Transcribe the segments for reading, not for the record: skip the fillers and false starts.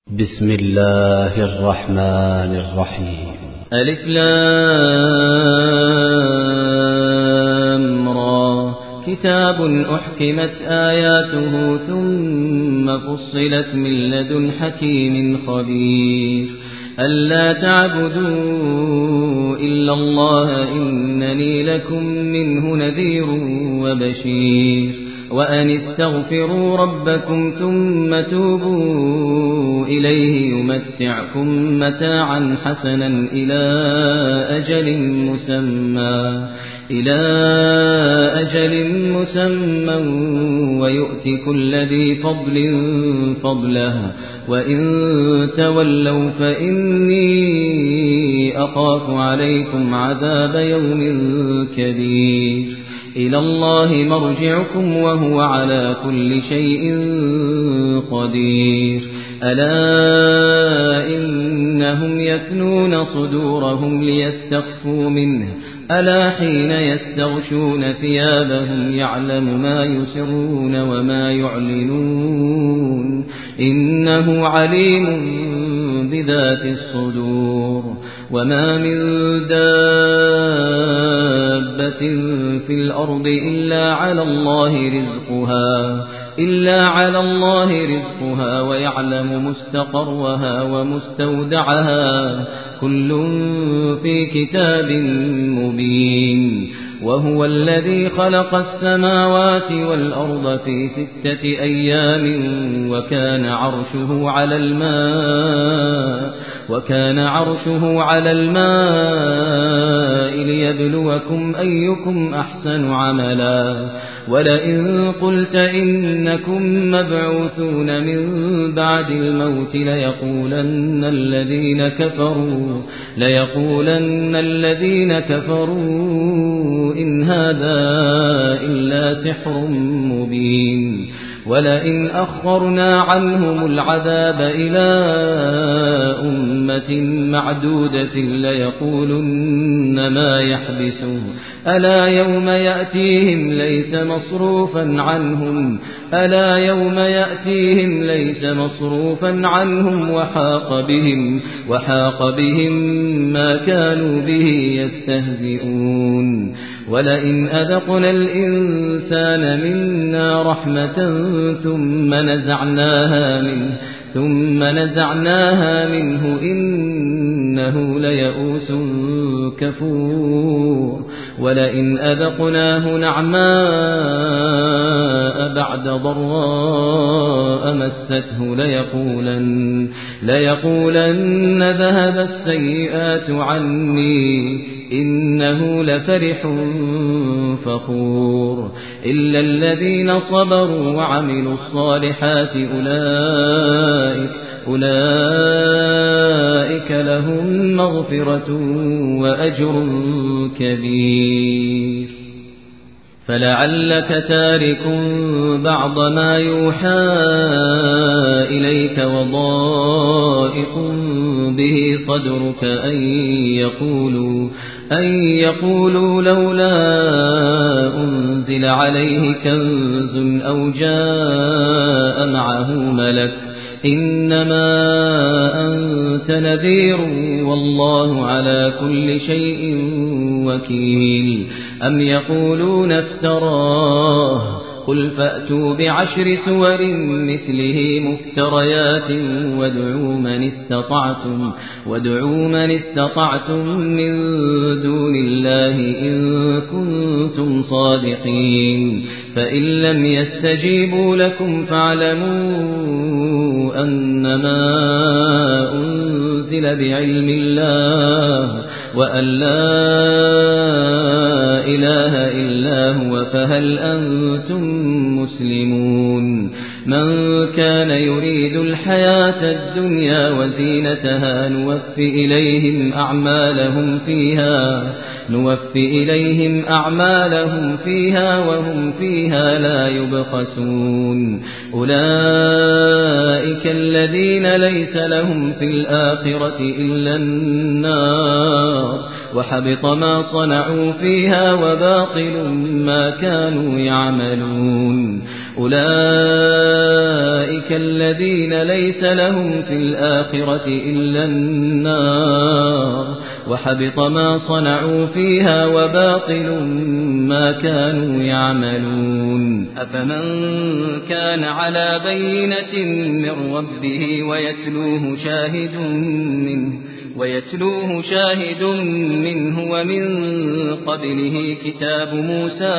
بسم الله الرحمن الرحيم. ألف لام را كتاب أحكمت آياته ثم فصلت من لدن حكيم خبير ألا تعبدوا إلا الله إنني لكم منه نذير وبشير وأن استغفروا ربكم ثم توبوا إليه يمتعكم متاعا حسنا إلى أجل مسمى ويؤتي كل ذي فضل فضله وإن تولوا فإني أخاف عليكم عذاب يوم كبير إلى الله مرجعكم وهو على كل شيء قدير ألا إنهم يثنون صدورهم ليستخفوا منه ألا حين يستغشون ثيابهم يعلم ما يسرون وما يعلنون إنه عليم بذات الصدور وما من دابة في الأرض إلا على الله رزقها ويعلم مستقرها ومستودعها كل في كتاب مبين وهو الذي خلق السماوات والأرض في 6 أيام وكان عرشه على الماء ليبلوكم أيكم أحسن عملا ولئن قلت إنكم مبعوثون من بعد الموت ليقولن الذين كفروا إن هذا إلا سحر مبين ولئن أخرنا عنهم العذاب إلى أمة معدودة ليقولن ما يحبسه ألا يوم يأتيهم ليس مصروفا عنهم وحاق بهم ما كانوا به يستهزئون ولئن أذقنا الإنسان منا رحمة ثم نزعناها منه إنه ليئوس كفور ولئن أذقناه نعماء بعد ضراء مسته ليقولن ذهب السيئات عني إنه لفرح فخور إلا الذين صبروا وعملوا الصالحات أولئك لهم مغفرة وأجر كبير فلعلك تارك بعض ما يوحى إليك وضائق به صدرك أن يقولوا لولا أنزل عليه كنز أو جاء معه ملك إنما أنت نذير والله على كل شيء وكيل أم يقولون افتراه قل فأتوا ب10 سور مثله مفتريات وادعوا من استطعتم من دون الله إن كنتم صادقين فإن لم يستجيبوا لكم فاعلموا أنما أنزل بعلم الله وأن لا إله إلا هو فهل أنتم مسلمون من كان يريد الحياة الدنيا وزينتها نوفي إليهم أعمالهم فيها وهم فيها لا يبخسون أولئك الذين ليس لهم في الآخرة إلا النار وحبط ما صنعوا فيها وباطل ما كانوا يعملون أولئك الذين ليس لهم في الآخرة إلا النار وحبط ما صنعوا فيها وباطل ما كانوا يعملون أفمن كان على بينة من ربه ويتلوه شاهد منه ومن قبله كتاب موسى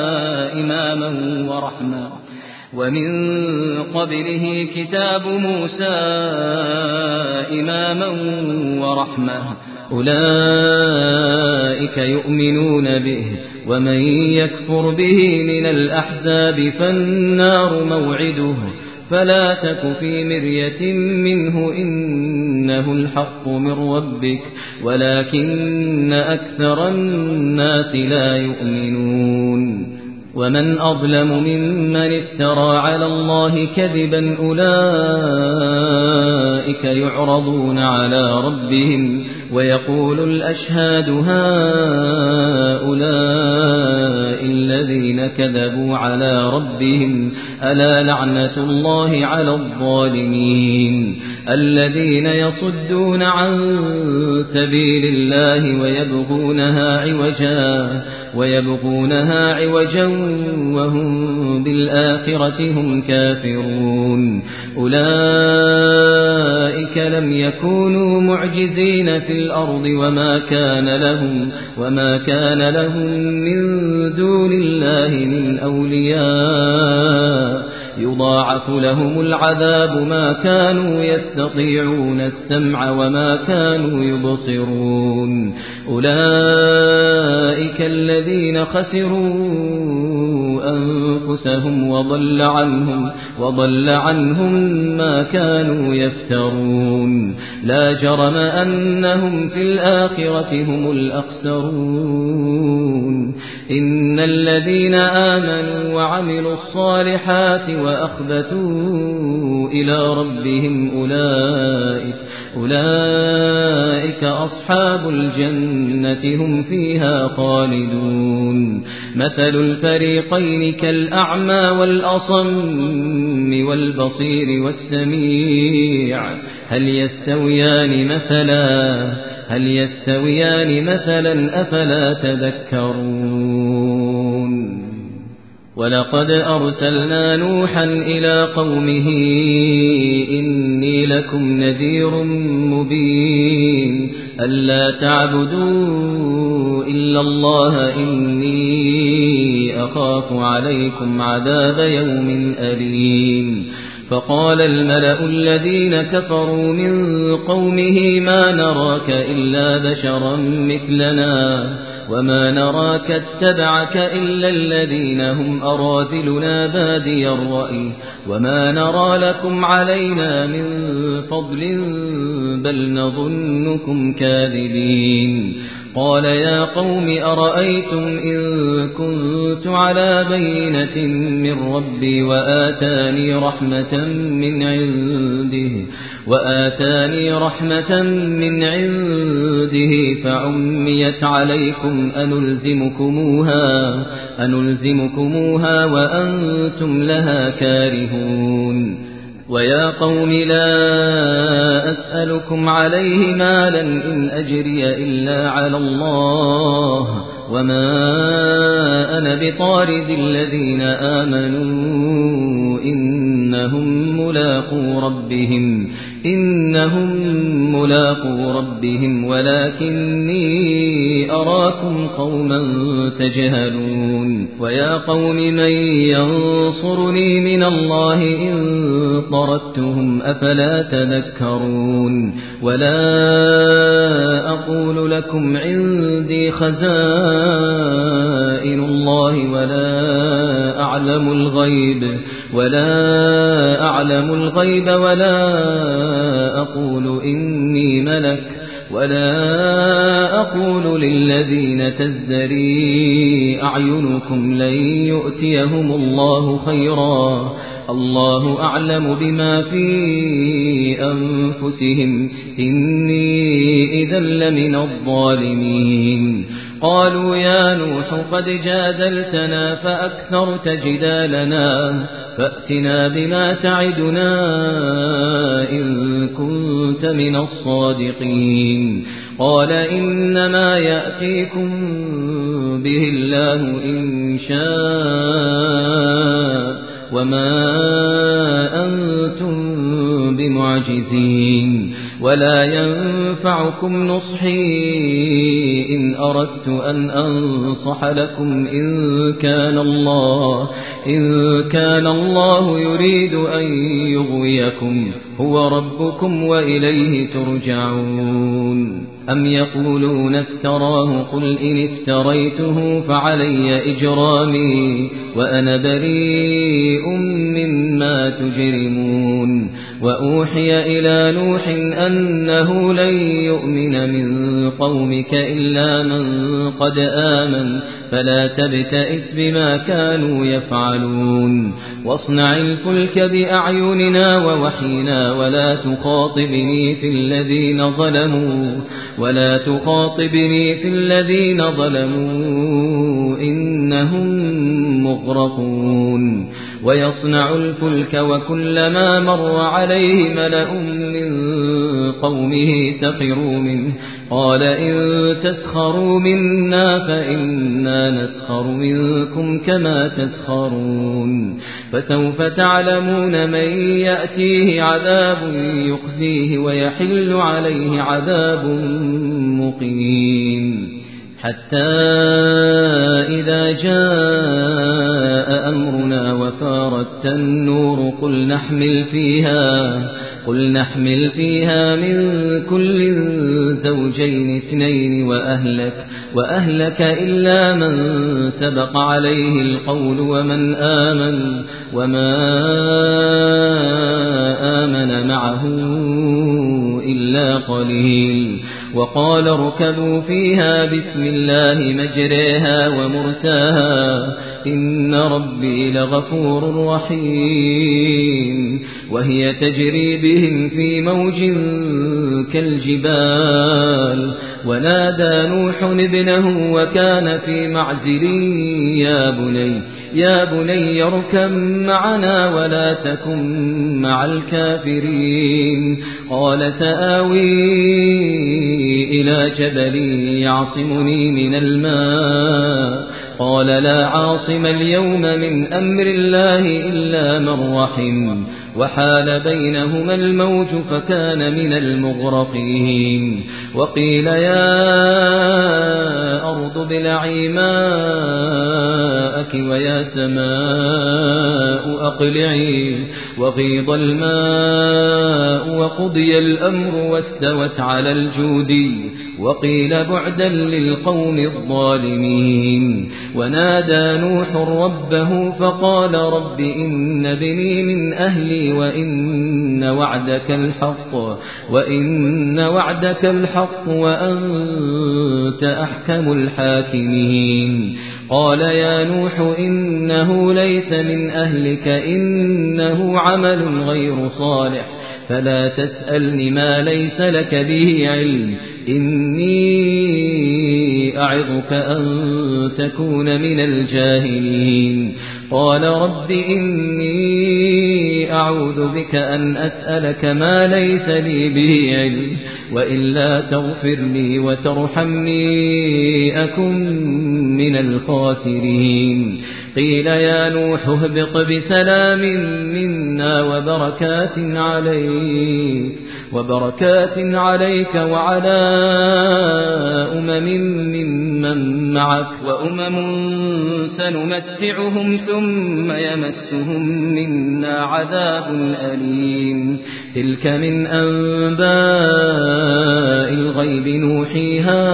إماما ورحمة أولئك يؤمنون به ومن يكفر به من الأحزاب فالنار موعده فلا تك في مرية منه إنه الحق من ربك ولكن أكثر الناس لا يؤمنون ومن أظلم ممن افترى على الله كذبا أولئك يعرضون على ربهم ويقول الأشهاد هؤلاء الذين كذبوا على ربهم ألا لعنة الله على الظالمين الذين يصدون عن سبيل الله ويبغونها عوجا وهم بالآخرة هم كافرون أولئك لم يكونوا معجزين في الأرض وما كان لهم من دون الله من أولياء يضاعف لهم العذاب ما كانوا يستطيعون السمع وما كانوا يبصرون أولئك الذين خسروا أنفسهم وضل عنهم ما كانوا يفترون لا جرم أنهم في الآخرة هم الأخسرون إن الذين آمنوا وعملوا الصالحات وأخبتوا إلى ربهم أولئك أصحاب الجنة هم فيها خالدون مثل الفريقين كالأعمى والأصم والبصير والسميع هل يستويان مثلا أفلا تذكرون ولقد أرسلنا نوحا إلى قومه إني لكم نذير مبين ألا تعبدوا إلا الله إني أخاف عليكم عذاب يوم أليم فقال الملأ الذين كفروا من قومه ما نراك إلا بشرا مثلنا وما نراك اتبعك إلا الذين هم أراذلنا بادي الرأي وما نرى لكم علينا من فضل بل نظنكم كاذبين قال يا قوم أرأيتم إن كنت على بينة من ربي وآتاني رحمة من عنده فعميت عليكم أنلزمكموها وأنتم لها كارهون ويا قوم لا أسألكم عليه مالا إن أجري إلا على الله وما أنا بطارد الذين آمنوا إنهم ملاقو ربهم ولكني أراكم قوما تجهلون ويا قوم من ينصرني من الله إن طردتهم أفلا تذكرون ولا أقول لكم عندي خزائن الله ولا أعلم الغيب ولا أقول إني ملك ولا أقول للذين تزدري أعينكم لن يؤتيهم الله خيرا الله أعلم بما في أنفسهم إني إذا لمن الظالمين قالوا يا نوح قد جادلتنا فأكثرت جدالنا فأتنا بما تعدنا إن كنت من الصادقين. قال إنما يأتيكم به الله إن شاء وما أنتم بمعجزين ولا ينفعكم نصحي إن أردت أن أنصح لكم إن كان الله يريد أن يغويكم هو ربكم وإليه ترجعون. أم يقولون افتراه قل إن افتريته فعلي إجرامي وأنا بريء مما تجرمون. وأوحي إلى نوح أنه لن يؤمن من قومك إلا من قد آمن فلا تبتئس بما كانوا يفعلون. واصنع الفلك بأعيننا ووحينا ولا تخاطبني في الذين ظلموا إنهم مغرقون. ويصنع الفلك وكلما مر عليه ملأ من قومه سخروا منه قال إن تسخروا منا فإنا نسخر منكم كما تسخرون. فسوف تعلمون من يأتيه عذاب يخزيه ويحل عليه عذاب مقيم. حتى إذا جاء أمرنا وفارت النور قل نحمل فيها من كل زوجين اثنين وأهلك إلا من سبق عليه القول وما آمن معه إلا قليل. وقال اركبوا فيها بسم الله مجريها ومرساها إن ربي لغفور رحيم. وهي تجري بهم في موج كالجبال ونادى نوح ابنه وكان في معزل يا بني اركب معنا ولا تكن مع الكافرين. قال سآوي إلى جبل يعصمني من الماء قال لا عاصم اليوم من أمر الله إلا من رحم وحال بينهما الموج فكان من المغرقين. وقيل يا أرض ابلعي ماءك ويا سماء أقلعي وغيض الماء وقضي الأمر واستوت على الجودي وقيل بعدا للقوم الظالمين. ونادى نوح ربه فقال رب إن ابني من أهلي وإن وعدك الحق وأنت أحكم الحاكمين. قال يا نوح إنه ليس من أهلك إنه عمل غير صالح فلا تسألني ما ليس لك به علم إني أعظك أن تكون من الجاهلين. قال رب إني أعوذ بك أن أسألك ما ليس لي به علم وإلا تغفر لي وترحمني أكن من الخاسرين. قيل يا نوح اهبط بسلام منا وبركات عليك وعلى ممن معك وأمم سنمتعهم ثم يمسهم منا عذاب أليم. تلك من أنباء الغيب نوحيها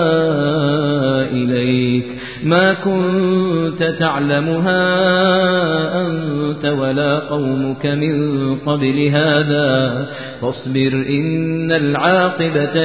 إليك ما كنت تعلمها أنت ولا قومك من قبل هذا فاصبر إن العاقبة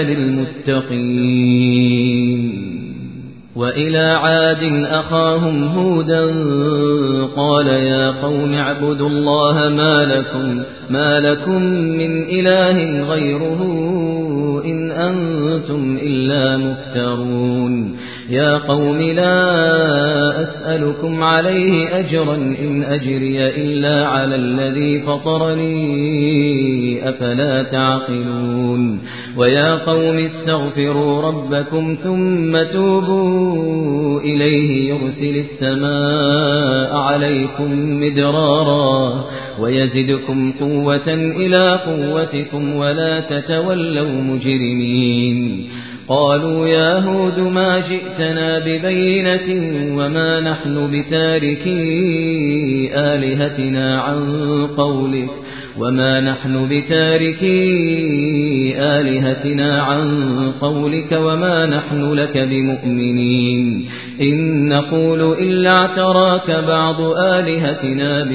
للمتقين. وإلى عاد أخاهم هودا قال يا قوم اعبدوا الله ما لكم من إله غيره إن أنتم إلا مفترون. يا قوم لا أسألكم عليه أجرا إن أجري إلا على الذي فطرني أفلا تعقلون ويا قوم استغفروا ربكم ثم توبوا إليه يرسل السماء عليكم مدرارا ويزدكم قوة إلى قوتكم ولا تتولوا مجرمين قالوا يا هود ما جئتنا ببينة وما نحن بتاركي آلهتنا عن قولك وما نحن لك بمؤمنين إن نقول إلا اعتراك بعض آلهتنا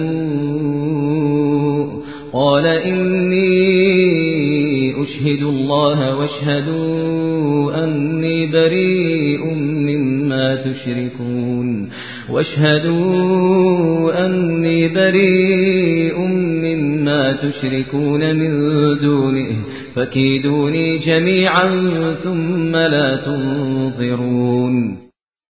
بسوء قال إني أشهد الله واشهدوا أني بريء مما تشركون من دونه فكيدوني جميعا ثم لا تنظرون